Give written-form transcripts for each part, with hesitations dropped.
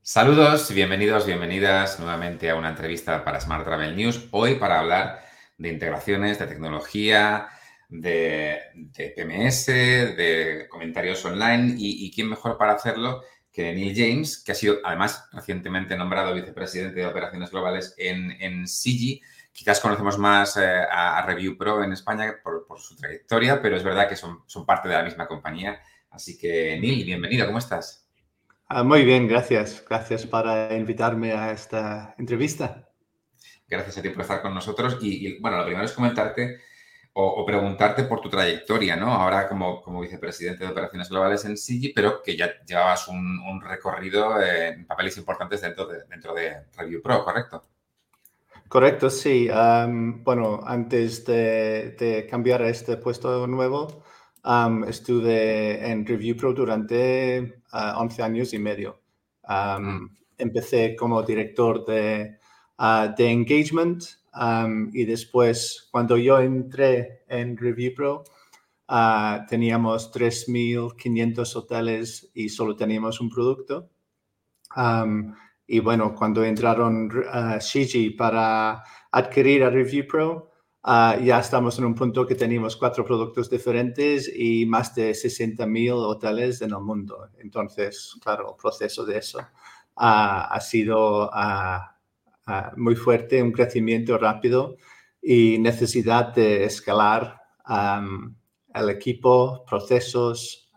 Saludos, bienvenidas nuevamente a una entrevista para Smart Travel News. Hoy para hablar de integraciones, de tecnología, de PMS, de comentarios online y quién mejor para hacerlo que Neil James, que ha sido además recientemente nombrado vicepresidente de operaciones globales en Sigi. Quizás conocemos más a Review Pro en España por su trayectoria, pero es verdad que son parte de la misma compañía. Así que Neil, bienvenido, ¿cómo estás? Muy bien, gracias. Gracias por invitarme a esta entrevista. Gracias a ti por estar con nosotros. Bueno, lo primero es comentarte o preguntarte por tu trayectoria, ¿no? Ahora como vicepresidente de operaciones globales en Sigi, pero que ya llevabas un recorrido en papeles importantes dentro de Review Pro, ¿correcto? Correcto, sí. Bueno, antes de cambiar a este puesto nuevo, estuve en Review Pro durante 11 años y medio. Empecé como director de engagement y después, cuando yo entré en Review Pro, teníamos 3.500 hoteles y solo teníamos un producto. Y bueno, cuando entraron Shiji para adquirir a Review Pro, ya estamos en un punto que tenemos 4 productos diferentes y más de 60.000 hoteles en el mundo. Entonces, claro, el proceso de eso ha sido muy fuerte, un crecimiento rápido y necesidad de escalar el equipo, procesos,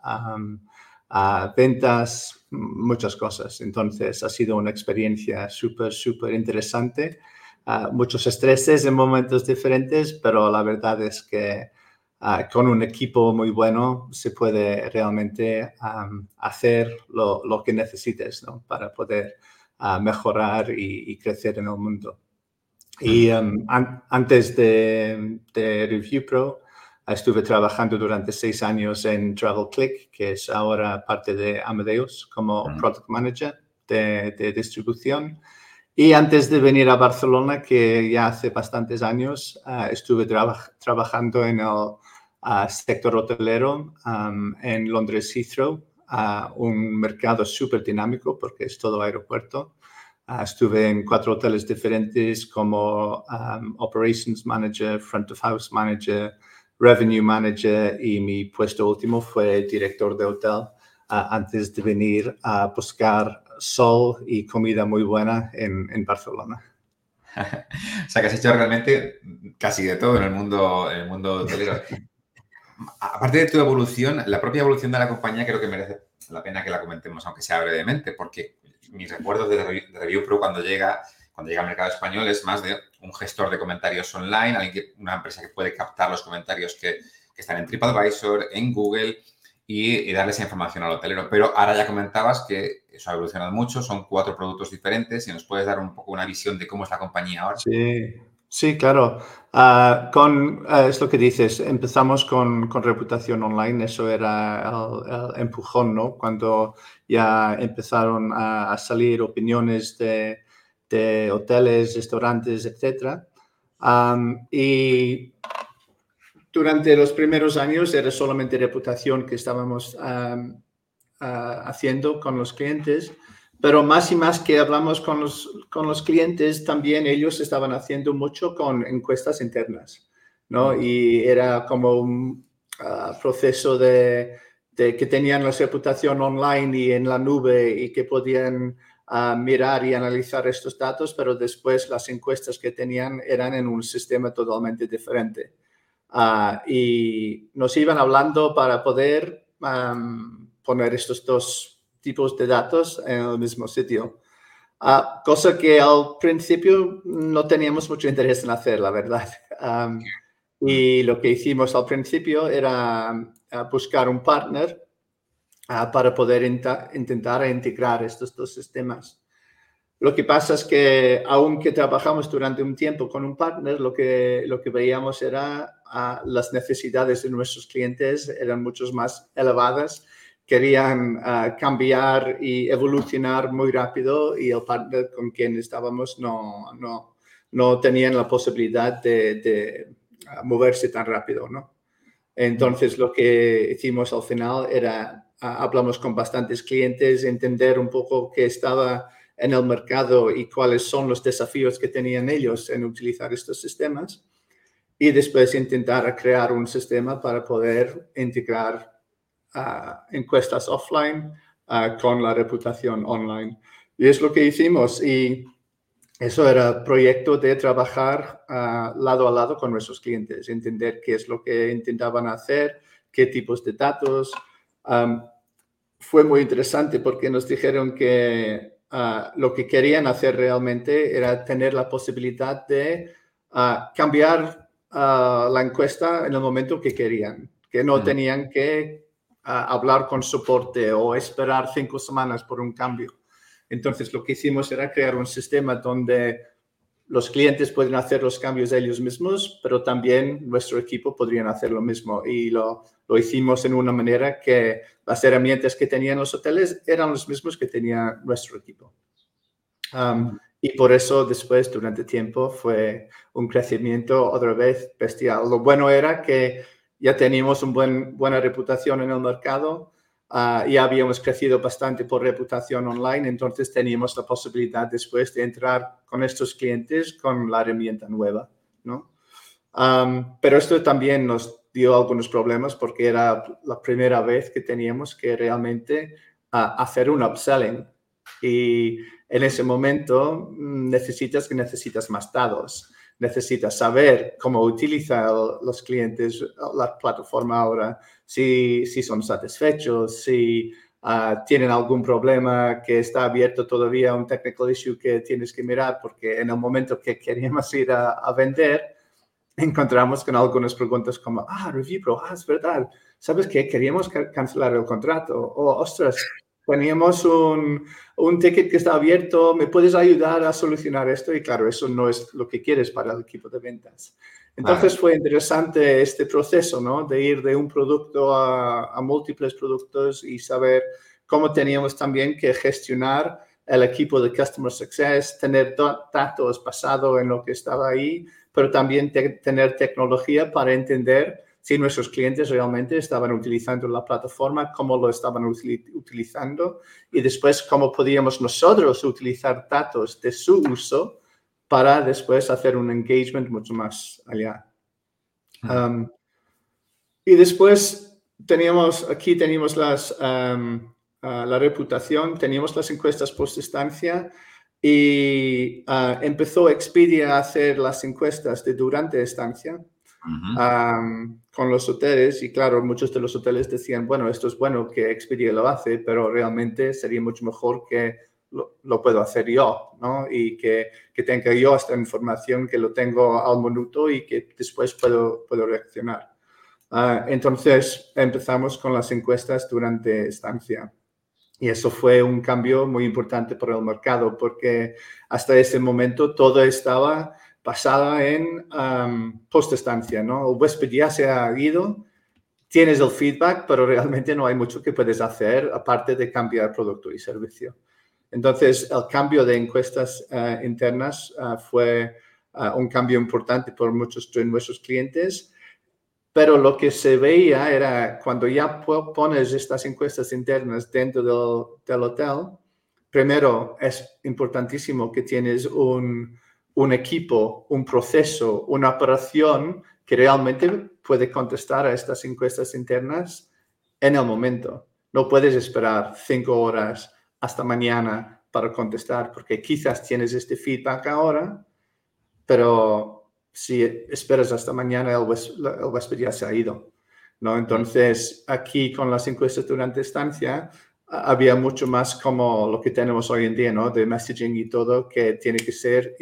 ventas, muchas cosas. Entonces ha sido una experiencia súper interesante. Muchos estreses en momentos diferentes, pero la verdad es que con un equipo muy bueno se puede realmente hacer lo que necesites, ¿no? Para poder mejorar y crecer en el mundo. Y antes de Review Pro, estuve trabajando durante 6 años en TravelClick, que es ahora parte de Amadeus, como Product Manager de distribución. Y antes de venir a Barcelona, que ya hace bastantes años, estuve trabajando en el sector hotelero en Londres Heathrow, un mercado súper dinámico porque es todo aeropuerto. Estuve en 4 hoteles diferentes como Operations Manager, Front of House Manager, Revenue Manager y mi puesto último fue director de hotel antes de venir a buscar sol y comida muy buena en Barcelona. O sea, que has hecho realmente casi de todo en el mundo hotelero. Aparte de tu evolución, la propia evolución de la compañía creo que merece la pena que la comentemos, aunque sea brevemente, porque mis recuerdos de Review Pro cuando llega al mercado español es más de un gestor de comentarios online, una empresa que puede captar los comentarios que están en TripAdvisor, en Google y darle esa información al hotelero. Pero ahora ya comentabas que eso ha evolucionado mucho, son 4 productos diferentes y nos puedes dar un poco una visión de cómo es la compañía ahora. Sí, claro. Es lo que dices, empezamos con reputación online, eso era el empujón, ¿no? Cuando ya empezaron a salir opiniones de hoteles, restaurantes, etc. Y durante los primeros años era solamente reputación que estábamos haciendo con los clientes, pero más y más que hablamos con los clientes, también ellos estaban haciendo mucho con encuestas internas, ¿no? Y era como un proceso de que tenían la reputación online y en la nube y que podían mirar y analizar estos datos, pero después las encuestas que tenían eran en un sistema totalmente diferente. Y nos iban hablando para poder poner estos 2 tipos de datos en el mismo sitio. Cosa que al principio no teníamos mucho interés en hacer, la verdad. Y lo que hicimos al principio era buscar un partner para poder intentar integrar estos 2 sistemas. Lo que pasa es que, aunque trabajamos durante un tiempo con un partner, lo que veíamos era las necesidades de nuestros clientes eran mucho más elevadas, querían cambiar y evolucionar muy rápido y el partner con quien estábamos no tenían la posibilidad de moverse tan rápido, ¿no? Entonces, lo que hicimos al final era, hablamos con bastantes clientes, entender un poco qué estaba en el mercado y cuáles son los desafíos que tenían ellos en utilizar estos sistemas. Y después intentar crear un sistema para poder integrar encuestas offline con la reputación online. Y es lo que hicimos. Y eso era proyecto de trabajar lado a lado con nuestros clientes, entender qué es lo que intentaban hacer, qué tipos de datos. Fue muy interesante porque nos dijeron que lo que querían hacer realmente era tener la posibilidad de cambiar la encuesta en el momento que querían, que no tenían que hablar con soporte o esperar 5 semanas por un cambio. Entonces, lo que hicimos era crear un sistema donde los clientes pueden hacer los cambios ellos mismos, pero también nuestro equipo podrían hacer lo mismo. Y lo hicimos en una manera que las herramientas que tenían los hoteles eran los mismos que tenía nuestro equipo. Y por eso después, durante tiempo, fue un crecimiento otra vez bestial. Lo bueno era que ya teníamos una buena reputación en el mercado. Ya habíamos crecido bastante por reputación online, entonces teníamos la posibilidad después de entrar con estos clientes con la herramienta nueva, ¿no? Pero esto también nos dio algunos problemas porque era la primera vez que teníamos que realmente hacer un upselling. Y en ese momento necesitas más datos. Necesitas saber cómo utilizan los clientes la plataforma ahora, si son satisfechos, si tienen algún problema que está abierto todavía, un technical issue que tienes que mirar, porque en el momento que queríamos ir a vender, encontramos con algunas preguntas como, ReviewPro, es verdad, ¿sabes qué? Queríamos cancelar el contrato, o ostras, teníamos un ticket que está abierto, ¿me puedes ayudar a solucionar esto? Y claro, eso no es lo que quieres para el equipo de ventas. Entonces fue interesante este proceso, ¿no? De ir de un producto a múltiples productos y saber cómo teníamos también que gestionar el equipo de Customer Success, tener datos basados en lo que estaba ahí, pero también tener tecnología para entender si nuestros clientes realmente estaban utilizando la plataforma, cómo lo estaban utilizando y después cómo podíamos nosotros utilizar datos de su uso para después hacer un engagement mucho más allá. Y después teníamos la reputación, teníamos las encuestas post-estancia y empezó Expedia a hacer las encuestas de durante estancia con los hoteles y claro, muchos de los hoteles decían, bueno, esto es bueno que Expedia lo hace, pero realmente sería mucho mejor que lo puedo hacer yo, ¿no? Y que tenga yo esta información, que lo tengo al minuto y que después puedo reaccionar. Entonces empezamos con las encuestas durante estancia. Y eso fue un cambio muy importante para el mercado porque hasta ese momento todo estaba basado en post-estancia, ¿no? El huésped ya se ha ido, tienes el feedback, pero realmente no hay mucho que puedes hacer aparte de cambiar producto y servicio. Entonces, el cambio de encuestas internas fue un cambio importante por muchos de nuestros clientes. Pero lo que se veía era cuando ya pones estas encuestas internas dentro del hotel, primero es importantísimo que tienes un equipo, un proceso, una operación que realmente puede contestar a estas encuestas internas en el momento. No puedes esperar 5 horas hasta mañana para contestar, porque quizás tienes este feedback ahora, pero si esperas hasta mañana, el huésped ya se ha ido, ¿no? Entonces, aquí con las encuestas durante estancia, había mucho más como lo que tenemos hoy en día, ¿no? De messaging y todo, que tiene que ser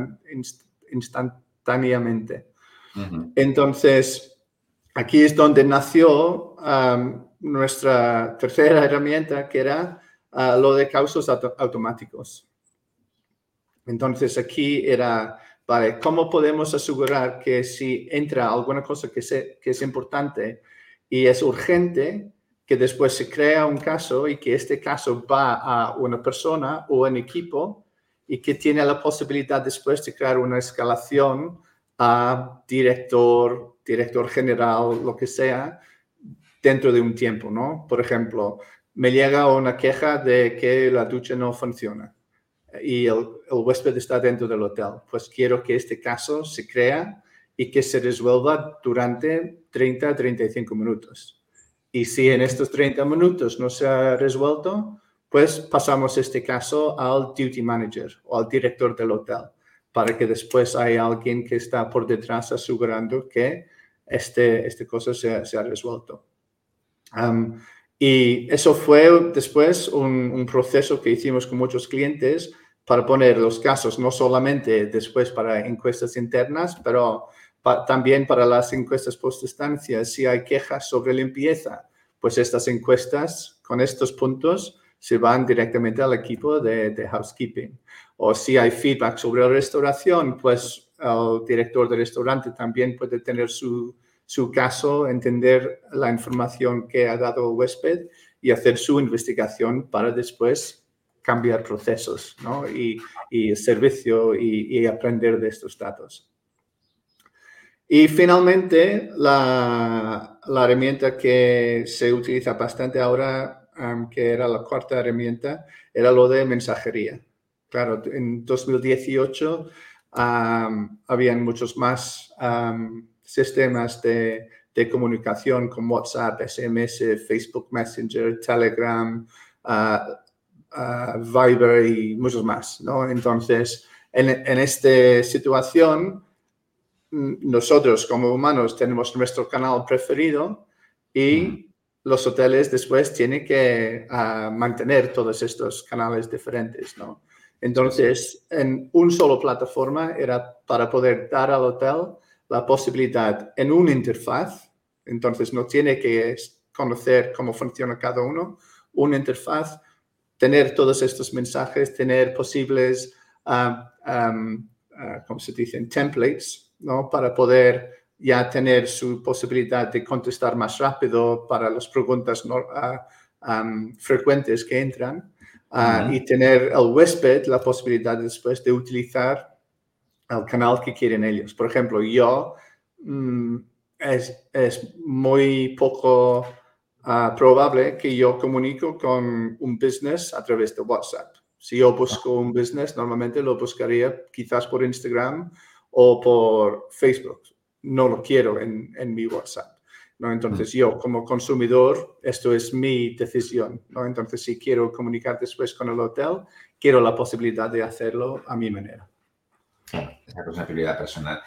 instantáneamente. Entonces, aquí es donde nació nuestra tercera herramienta, que era lo de causos automáticos. Entonces, aquí era... Vale, ¿cómo podemos asegurar que si entra alguna cosa que es importante y es urgente, que después se crea un caso y que este caso va a una persona o un equipo y que tiene la posibilidad después de crear una escalación a director general, lo que sea, dentro de un tiempo, ¿no? Por ejemplo, me llega una queja de que la ducha no funciona. y el huésped está dentro del hotel. Pues quiero que este caso se crea y que se resuelva durante 30 a 35 minutos. Y si en estos 30 minutos no se ha resuelto, pues pasamos este caso al duty manager o al director del hotel, para que después haya alguien que está por detrás asegurando que este cosa se ha resuelto. Y eso fue después un proceso que hicimos con muchos clientes para poner los casos, no solamente después para encuestas internas, pero también para las encuestas post-estancia. Si hay quejas sobre limpieza, pues estas encuestas con estos puntos se van directamente al equipo de housekeeping. O si hay feedback sobre la restauración, pues el director del restaurante también puede tener su caso, entender la información que ha dado el huésped y hacer su investigación para después cambiar procesos, ¿no? y servicio y aprender de estos datos. Y finalmente, la herramienta que se utiliza bastante ahora, que era la cuarta herramienta, era lo de mensajería. Claro, en 2018 habían muchos más sistemas de comunicación con WhatsApp, SMS, Facebook Messenger, Telegram, Viber y muchos más, ¿no? Entonces, en esta situación, nosotros como humanos tenemos nuestro canal preferido y los hoteles después tienen que mantener todos estos canales diferentes, ¿no? Entonces, en una sola plataforma era para poder dar al hotel la posibilidad en una interfaz, entonces no tiene que conocer cómo funciona cada uno, una interfaz, tener todos estos mensajes, tener posibles, ¿cómo se dicen? Templates, ¿no? Para poder ya tener su posibilidad de contestar más rápido para las preguntas frecuentes que entran y tener al huésped la posibilidad después de utilizar el canal que quieren ellos. Por ejemplo, yo es muy poco probable que yo comunico con un business a través de WhatsApp. Si yo busco un business, normalmente lo buscaría quizás por Instagram o por Facebook. No lo quiero en mi WhatsApp, ¿no? Entonces, yo como consumidor, esto es mi decisión, ¿no? Entonces, si quiero comunicar después con el hotel, quiero la posibilidad de hacerlo a mi manera. Claro, esa es una prioridad personal.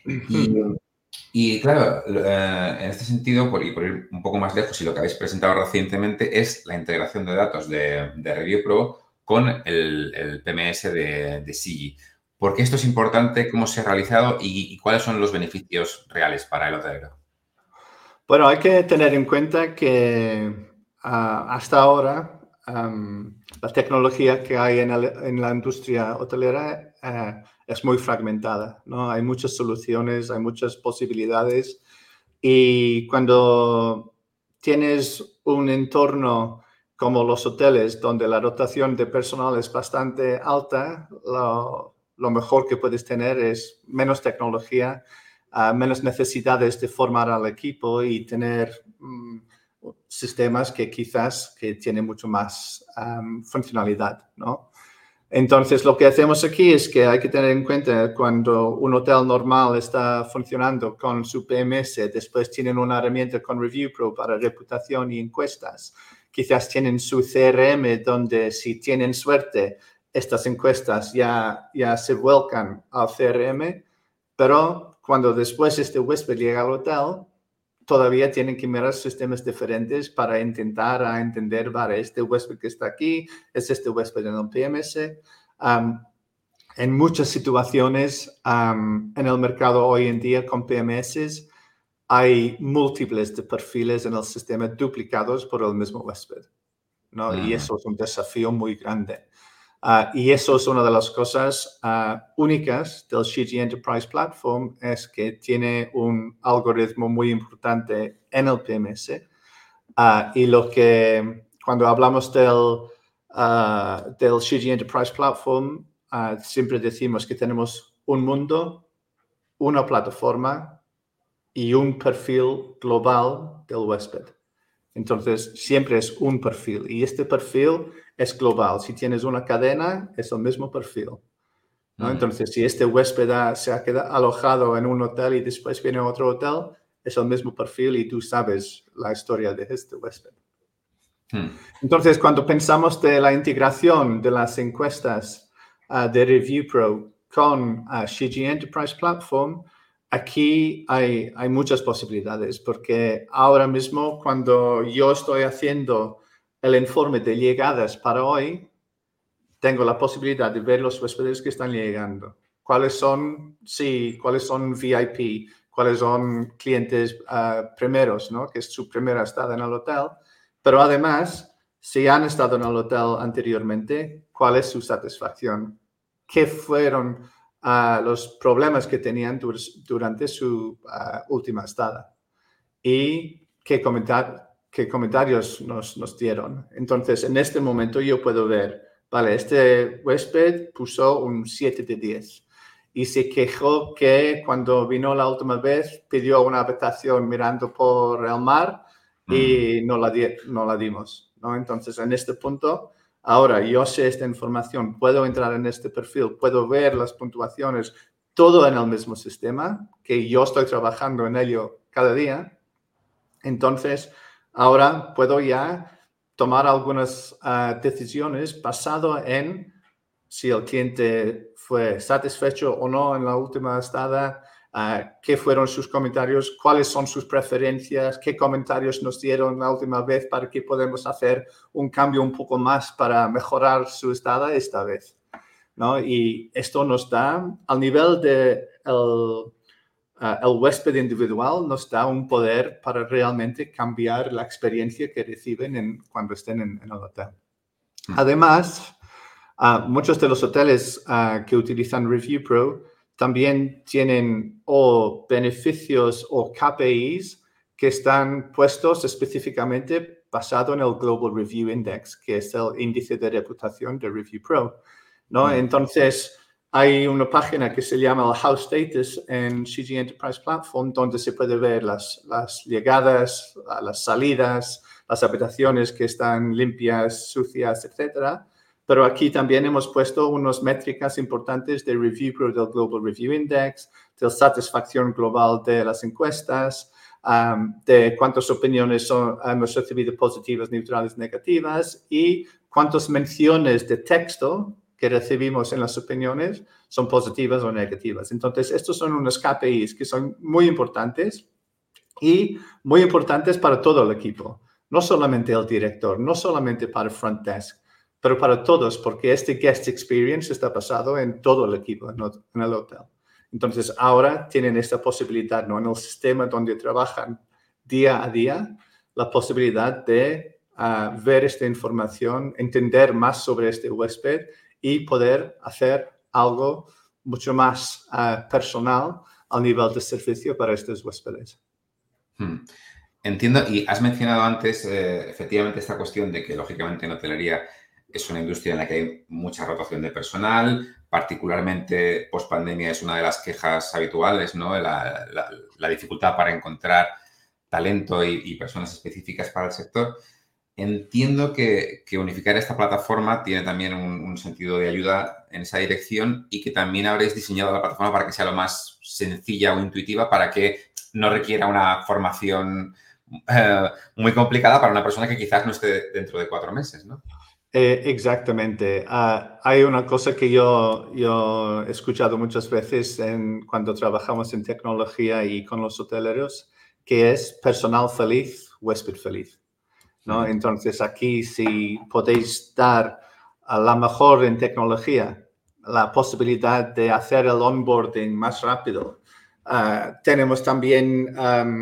Y claro, en este sentido, por ir un poco más lejos, y lo que habéis presentado recientemente es la integración de datos de Review Pro con el PMS de Sigi. ¿Por qué esto es importante? ¿Cómo se ha realizado? ¿Y cuáles son los beneficios reales para el hotelero? Bueno, hay que tener en cuenta que hasta ahora la tecnología que hay en la industria hotelera es muy fragmentada, ¿no? Hay muchas soluciones, hay muchas posibilidades y cuando tienes un entorno como los hoteles donde la rotación de personal es bastante alta, lo mejor que puedes tener es menos tecnología, menos necesidades de formar al equipo y tener sistemas que quizás que tienen mucho más funcionalidad, ¿no? Entonces, lo que hacemos aquí es que hay que tener en cuenta cuando un hotel normal está funcionando con su PMS, después tienen una herramienta con Review Pro para reputación y encuestas. Quizás tienen su CRM donde si tienen suerte, estas encuestas ya se vuelcan al CRM, pero cuando después este huésped llega al hotel, todavía tienen que mirar sistemas diferentes para intentar entender, vale, este huésped que está aquí, es este huésped en el PMS. En muchas situaciones en el mercado hoy en día con PMS hay múltiples de perfiles en el sistema duplicados por el mismo huésped, ¿no? Y eso es un desafío muy grande. Y eso es una de las cosas únicas del Shiji Enterprise Platform, es que tiene un algoritmo muy importante en el PMS. Y cuando hablamos del Shiji Enterprise Platform, siempre decimos que tenemos un mundo, una plataforma y un perfil global del huésped. Entonces, siempre es un perfil y este perfil es global. Si tienes una cadena, es el mismo perfil, ¿no? Mm. Entonces, si este huésped se ha quedado alojado en un hotel y después viene a otro hotel, es el mismo perfil y tú sabes la historia de este huésped. Entonces, cuando pensamos de la integración de las encuestas de ReviewPro con Shiji Enterprise Platform, aquí hay muchas posibilidades, porque ahora mismo cuando yo estoy haciendo el informe de llegadas para hoy, tengo la posibilidad de ver los huéspedes que están llegando. ¿Cuáles son VIP? ¿Cuáles son clientes primeros, ¿no? Que es su primera estada en el hotel? Pero además, si han estado en el hotel anteriormente, ¿cuál es su satisfacción? ¿Qué fueron los problemas que tenían durante su última estada? ¿Y qué comentarios nos dieron? Entonces, en este momento yo puedo ver, vale, este huésped puso un 7 de 10 y se quejó que cuando vino la última vez pidió una habitación mirando por el mar y no la dimos, ¿no? Entonces, en este punto, ahora yo sé esta información, puedo entrar en este perfil, puedo ver las puntuaciones, todo en el mismo sistema, que yo estoy trabajando en ello cada día. Entonces, ahora puedo ya tomar algunas decisiones basado en si el cliente fue satisfecho o no en la última estada, qué fueron sus comentarios, cuáles son sus preferencias, qué comentarios nos dieron la última vez para que podamos hacer un cambio un poco más para mejorar su estada esta vez, ¿no? Y esto nos da, al nivel de el huésped individual, nos da un poder para realmente cambiar la experiencia que reciben cuando estén en el hotel. Además, muchos de los hoteles que utilizan ReviewPro también tienen o beneficios o KPIs que están puestos específicamente basado en el Global Review Index, que es el índice de reputación de ReviewPro, ¿no? Entonces, hay una página que se llama el House Status en Shiji Enterprise Platform, donde se puede ver las llegadas, las salidas, las habitaciones que están limpias, sucias, etcétera. Pero aquí también hemos puesto unas métricas importantes de ReviewPro del Global Review Index, de satisfacción global de las encuestas, de cuántas opiniones hemos recibido positivas, neutrales, negativas y cuántas menciones de texto que recibimos en las opiniones son positivas o negativas. Entonces, estos son unos KPIs que son muy importantes y muy importantes para todo el equipo. No solamente el director, no solamente para el front desk, pero para todos, porque este guest experience está basado en todo el equipo, en el hotel. Entonces, ahora tienen esta posibilidad, ¿no? En el sistema donde trabajan día a día, la posibilidad de ver esta información, entender más sobre este huésped y poder hacer algo mucho más personal al nivel de servicio para estos huéspedes. Entiendo, y has mencionado antes efectivamente esta cuestión de que lógicamente en hotelería es una industria en la que hay mucha rotación de personal, particularmente post-pandemia es una de las quejas habituales, ¿no? La dificultad para encontrar talento y personas específicas para el sector. Entiendo que unificar esta plataforma tiene también un sentido de ayuda en esa dirección y que también habréis diseñado la plataforma para que sea lo más sencilla o intuitiva para que no requiera una formación muy complicada para una persona que quizás no esté dentro de 4 meses, ¿no? Exactamente. Hay una cosa que yo he escuchado muchas veces cuando trabajamos en tecnología y con los hoteleros, que es personal feliz, huésped feliz, ¿no? Entonces, aquí si podéis dar a la mejor en tecnología la posibilidad de hacer el onboarding más rápido. Tenemos también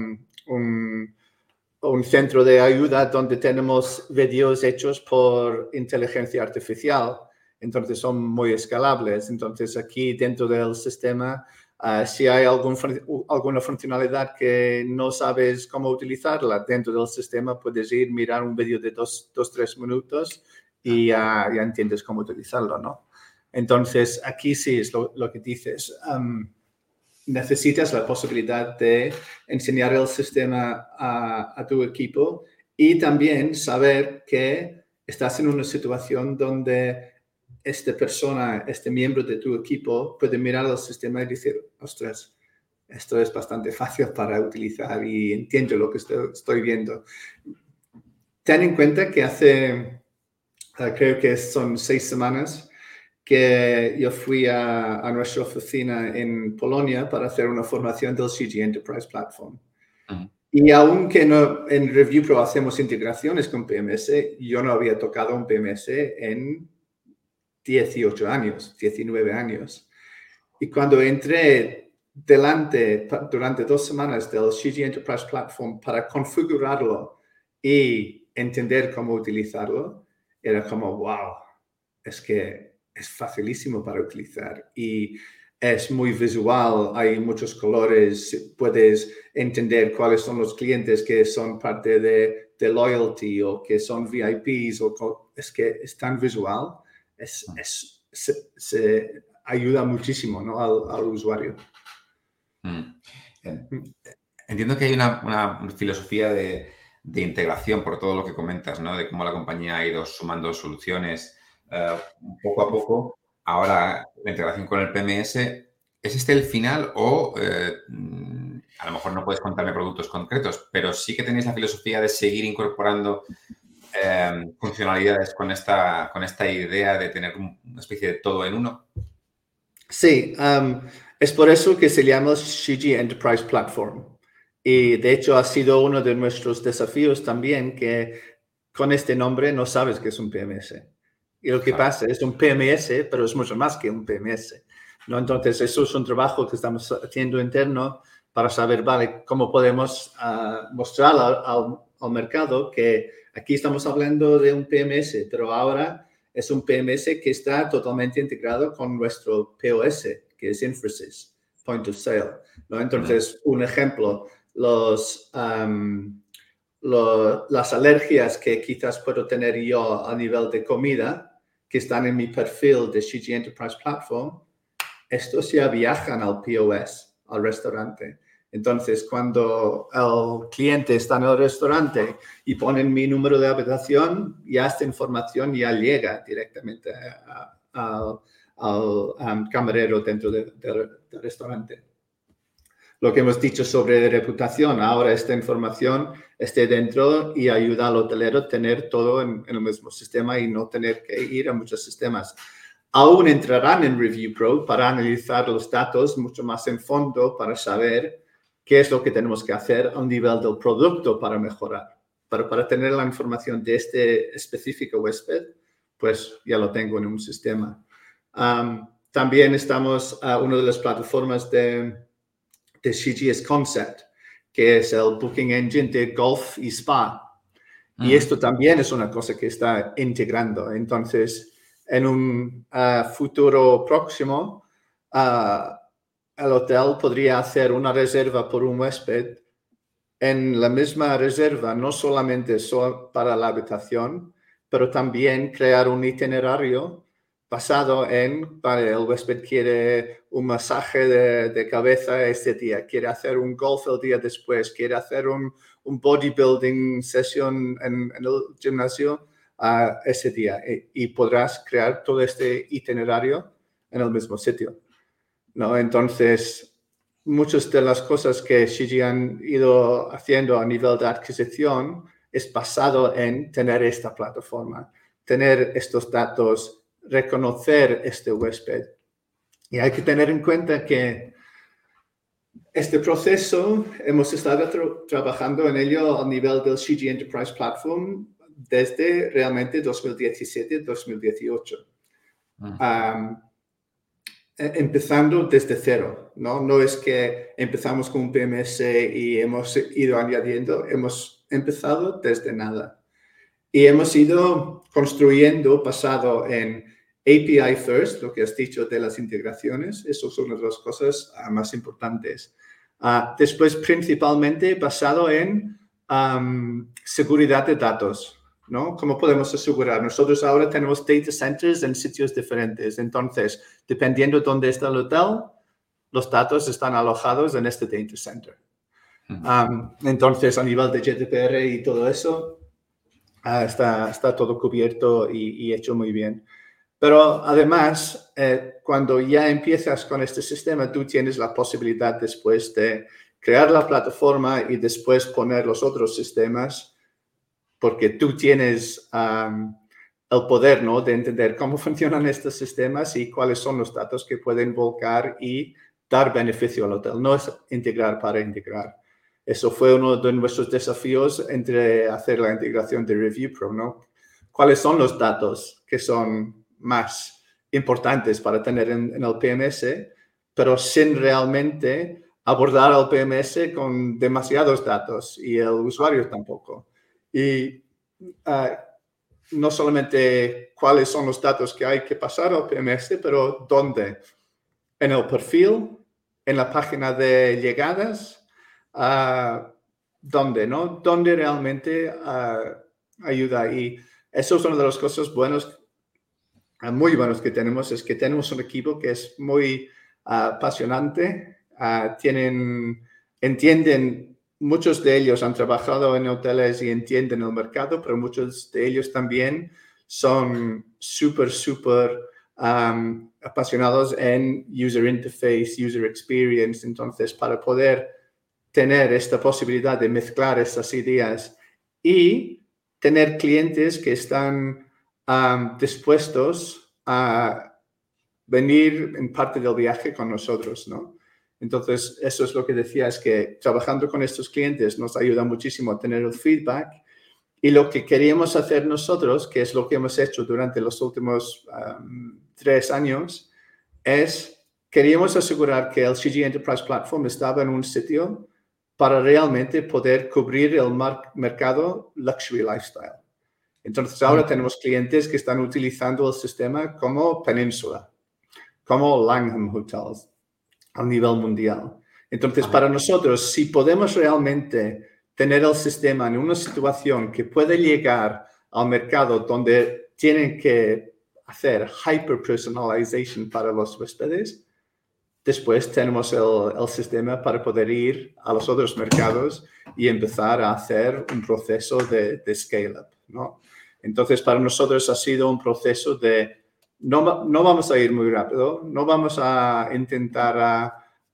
un centro de ayuda donde tenemos vídeos hechos por inteligencia artificial, entonces son muy escalables. Entonces aquí dentro del sistema, si hay alguna funcionalidad que no sabes cómo utilizarla dentro del sistema, puedes ir, mirar un vídeo de 2-3 minutos y ya entiendes cómo utilizarlo, ¿no? Entonces aquí sí es lo que dices. Necesitas la posibilidad de enseñar el sistema a tu equipo y también saber que estás en una situación donde esta persona, este miembro de tu equipo puede mirar el sistema y decir, ostras, esto es bastante fácil para utilizar y entiendo lo que estoy viendo. Ten en cuenta que hace, creo que son 6 semanas, que yo fui a nuestra oficina en Polonia para hacer una formación del CG Enterprise Platform. Y aunque no, en Review Pro hacemos integraciones con PMS, yo no había tocado un PMS en 18 años, 19 años. Y cuando entré durante 2 semanas del CG Enterprise Platform para configurarlo y entender cómo utilizarlo, era como, wow, es que es facilísimo para utilizar y es muy visual, hay muchos colores, puedes entender cuáles son los clientes que son parte de Loyalty o que son VIPs, es que es tan visual, se ayuda muchísimo, ¿no? al usuario. Entiendo que hay una filosofía de integración por todo lo que comentas, ¿no? De cómo la compañía ha ido sumando soluciones poco a poco. Ahora, la integración con el PMS, ¿es este el final o a lo mejor no puedes contarme productos concretos, pero sí que tenéis la filosofía de seguir incorporando funcionalidades con esta idea de tener una especie de todo en uno? Sí, es por eso que se llama CG Enterprise Platform. Y de hecho ha sido uno de nuestros desafíos también, que con este nombre no sabes que es un PMS. Y lo que pasa es un PMS, pero es mucho más que un PMS, ¿no? Entonces eso es un trabajo que estamos haciendo interno para saber, vale, cómo podemos mostrar al mercado que aquí estamos hablando de un PMS, pero ahora es un PMS que está totalmente integrado con nuestro POS, que es Infosys, Point of Sale, ¿no? Entonces, un ejemplo, las alergias que quizás puedo tener yo a nivel de comida, que están en mi perfil de CG Enterprise Platform, estos ya viajan al POS, al restaurante. Entonces, cuando el cliente está en el restaurante y ponen mi número de habitación, ya esta información ya llega directamente al camarero dentro del restaurante. Lo que hemos dicho sobre reputación, ahora esta información esté dentro y ayuda al hotelero a tener todo en el mismo sistema y no tener que ir a muchos sistemas. Aún entrarán en Review Pro para analizar los datos mucho más en fondo para saber qué es lo que tenemos que hacer a un nivel del producto para mejorar. Pero para tener la información de este específico huésped, pues ya lo tengo en un sistema. También estamos una de las plataformas de CG es Concept, que es el booking engine de golf y spa. Y esto también es una cosa que está integrando. Entonces, en un futuro próximo, el hotel podría hacer una reserva por un huésped. En la misma reserva, no solamente para la habitación, pero también crear un itinerario basado en, vale, el huésped quiere un masaje de cabeza este día, quiere hacer un golf el día después, quiere hacer un bodybuilding session en el gimnasio ese día. Y podrás crear todo este itinerario en el mismo sitio, ¿no? Entonces, muchas de las cosas que CG han ido haciendo a nivel de adquisición es basado en tener esta plataforma, tener estos datos, reconocer este huésped. Y hay que tener en cuenta que este proceso hemos estado trabajando en ello a nivel del CG Enterprise Platform desde realmente 2017-2018. Empezando desde cero, ¿no? No es que empezamos con un PMS y hemos ido añadiendo, hemos empezado desde nada. Y hemos ido construyendo basado en API First, lo que has dicho de las integraciones, eso son una de las cosas más importantes. Después, principalmente basado en seguridad de datos, ¿no? ¿Cómo podemos asegurar? Nosotros ahora tenemos data centers en sitios diferentes. Entonces, dependiendo de dónde está el hotel, los datos están alojados en este data center. Entonces, a nivel de GDPR y todo eso, está todo cubierto y hecho muy bien. Pero además, cuando ya empiezas con este sistema, tú tienes la posibilidad después de crear la plataforma y después poner los otros sistemas, porque tú tienes el poder, ¿no?, de entender cómo funcionan estos sistemas y cuáles son los datos que pueden volcar y dar beneficio al hotel. No es integrar para integrar. Eso fue uno de nuestros desafíos entre hacer la integración de ReviewPro, ¿no? ¿Cuáles son los datos que son más importantes para tener en el PMS, pero sin realmente abordar al PMS con demasiados datos y el usuario tampoco? Y no solamente cuáles son los datos que hay que pasar al PMS, pero dónde. En el perfil, en la página de llegadas, ¿dónde, no? ¿Dónde realmente ayuda? Y eso es una de las cosas muy buenas que tenemos, es que tenemos un equipo que es muy apasionante, entienden. Muchos de ellos han trabajado en hoteles y entienden el mercado, pero muchos de ellos también son súper apasionados en user interface, user experience. Entonces, para poder tener esta posibilidad de mezclar estas ideas y tener clientes que están dispuestos a venir en parte del viaje con nosotros, ¿no? Entonces, eso es lo que decía, es que trabajando con estos clientes nos ayuda muchísimo a tener el feedback, y lo que queríamos hacer nosotros, que es lo que hemos hecho durante los últimos 3 años, es queríamos asegurar que el CG Enterprise Platform estaba en un sitio para realmente poder cubrir el mercado Luxury Lifestyle. Entonces, ahora tenemos clientes que están utilizando el sistema como Peninsula, como Langham Hotels, a nivel mundial. Entonces, para nosotros, si podemos realmente tener el sistema en una situación que puede llegar al mercado donde tienen que hacer hyper-personalization para los huéspedes, después tenemos el sistema para poder ir a los otros mercados y empezar a hacer un proceso de scale-up, ¿no? Entonces, para nosotros ha sido un proceso de no vamos a ir muy rápido, no vamos a intentar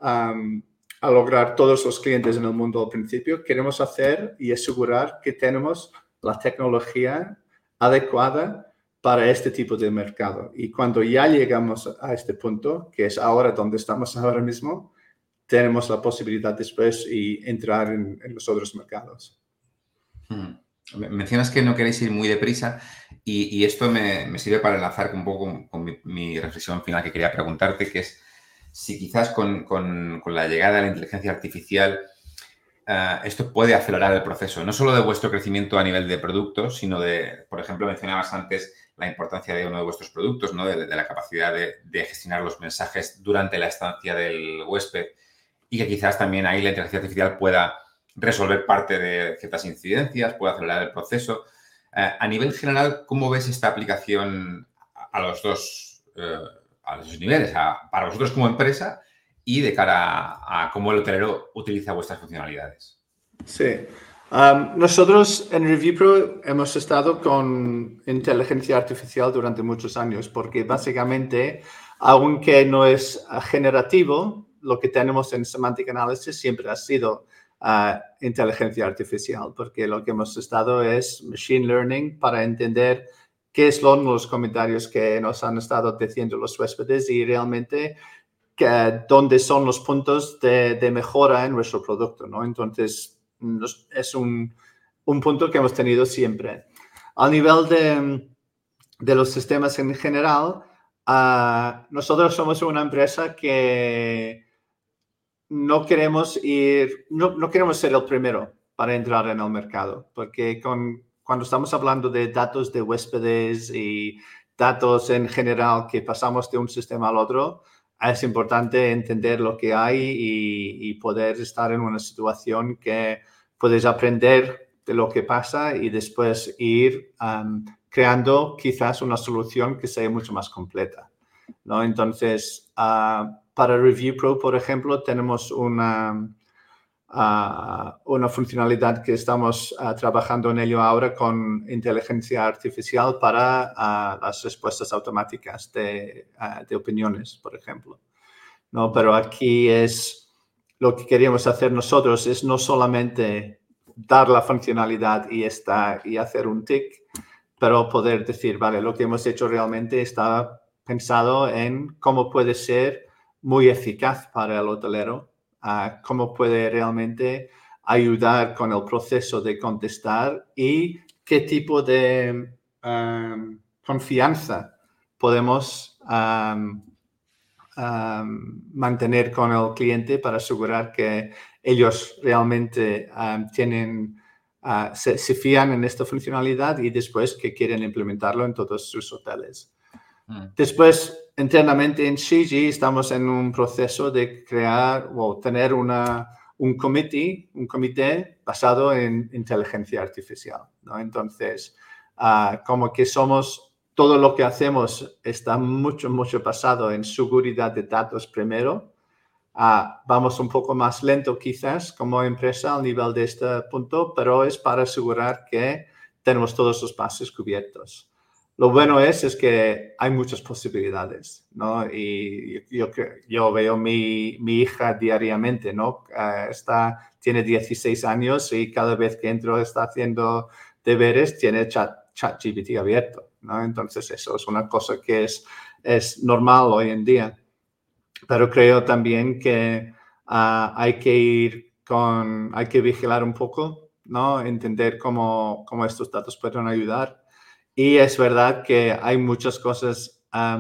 a lograr todos los clientes en el mundo al principio. Queremos hacer y asegurar que tenemos la tecnología adecuada para este tipo de mercado. Y cuando ya llegamos a este punto, que es ahora donde estamos ahora mismo, tenemos la posibilidad después y entrar en los otros mercados. Mencionas que no queréis ir muy deprisa y esto me sirve para enlazar un poco con mi reflexión final que quería preguntarte, que es si quizás con la llegada de la inteligencia artificial esto puede acelerar el proceso, no solo de vuestro crecimiento a nivel de productos, sino de, por ejemplo, mencionabas antes la importancia de uno de vuestros productos, ¿no? de la capacidad de gestionar los mensajes durante la estancia del huésped, y que quizás también ahí la inteligencia artificial pueda resolver parte de ciertas incidencias, puede acelerar el proceso. A nivel general, ¿cómo ves esta aplicación a los dos niveles? Para vosotros como empresa y de cara a cómo el hotelero utiliza vuestras funcionalidades. Sí. Nosotros en ReviewPro hemos estado con inteligencia artificial durante muchos años, porque básicamente, aunque no es generativo, lo que tenemos en Semantic Analysis siempre ha sido inteligencia artificial, porque lo que hemos estado es Machine Learning para entender qué son los comentarios que nos han estado diciendo los huéspedes y realmente dónde son los puntos de mejora en nuestro producto, ¿no? Entonces, es un punto que hemos tenido siempre. A nivel de los sistemas en general, nosotros somos una empresa que no queremos ser el primero para entrar en el mercado, porque cuando estamos hablando de datos de huéspedes y datos en general que pasamos de un sistema al otro, es importante entender lo que hay y poder estar en una situación que puedes aprender de lo que pasa y después ir creando quizás una solución que sea mucho más completa, ¿no? Entonces, para ReviewPro, por ejemplo, tenemos una una funcionalidad que estamos trabajando en ello ahora con inteligencia artificial para las respuestas automáticas de opiniones, por ejemplo, ¿no? Pero aquí es lo que queríamos hacer nosotros, es no solamente dar la funcionalidad y hacer un tick, pero poder decir, vale, lo que hemos hecho realmente está pensado en cómo puede ser muy eficaz para el hotelero, cómo puede realmente ayudar con el proceso de contestar y qué tipo de confianza podemos mantener con el cliente para asegurar que ellos realmente se fían en esta funcionalidad y después que quieren implementarlo en todos sus hoteles. Después, internamente en Shiji estamos en un proceso de crear o tener un comité basado en inteligencia artificial, ¿no? Entonces, como que todo lo que hacemos está mucho basado en seguridad de datos primero. Vamos un poco más lento quizás como empresa al nivel de este punto, pero es para asegurar que tenemos todos los pasos cubiertos. Lo bueno es que hay muchas posibilidades, ¿no? Y yo veo mi hija diariamente, ¿no? Tiene 16 años y cada vez que entro está haciendo deberes, tiene ChatGPT abierto, ¿no? Entonces eso es una cosa que es normal hoy en día. Pero creo también que hay que vigilar un poco, ¿no? Entender cómo estos datos pueden ayudar. Y es verdad que hay muchas cosas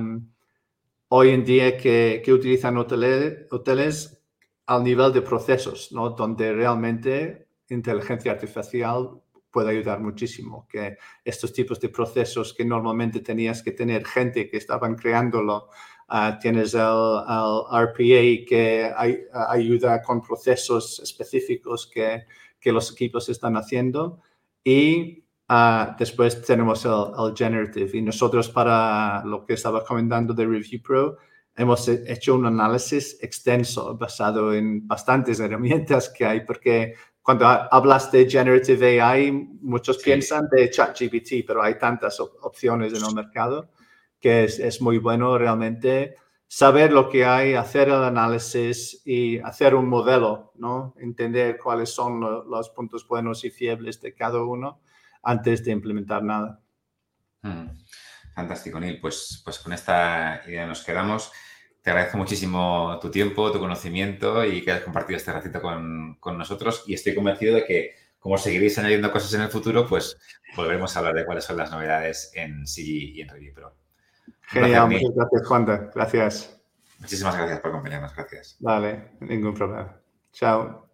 hoy en día que utilizan hoteles al nivel de procesos, ¿no? Donde realmente inteligencia artificial puede ayudar muchísimo. Que estos tipos de procesos que normalmente tenías que tener gente que estaban creándolo, tienes el RPA que ayuda con procesos específicos que los equipos están haciendo y después tenemos el generative y nosotros para lo que estaba comentando de Review Pro hemos hecho un análisis extenso basado en bastantes herramientas que hay porque cuando hablas de Generative AI muchos piensan de ChatGPT, pero hay tantas opciones en el mercado que es muy bueno realmente saber lo que hay, hacer el análisis y hacer un modelo, ¿no? Entender cuáles son los puntos buenos y fiables de cada uno antes de implementar nada. Fantástico, Neil. Pues con esta idea nos quedamos. Te agradezco muchísimo tu tiempo, tu conocimiento y que hayas compartido este ratito con nosotros. Y estoy convencido de que, como seguiréis añadiendo cosas en el futuro, pues volveremos a hablar de cuáles son las novedades en Shiji y en Review Pro. Genial, muchas gracias, Juan. Gracias. Muchísimas gracias por acompañarnos. Gracias. Vale, ningún problema. Chao.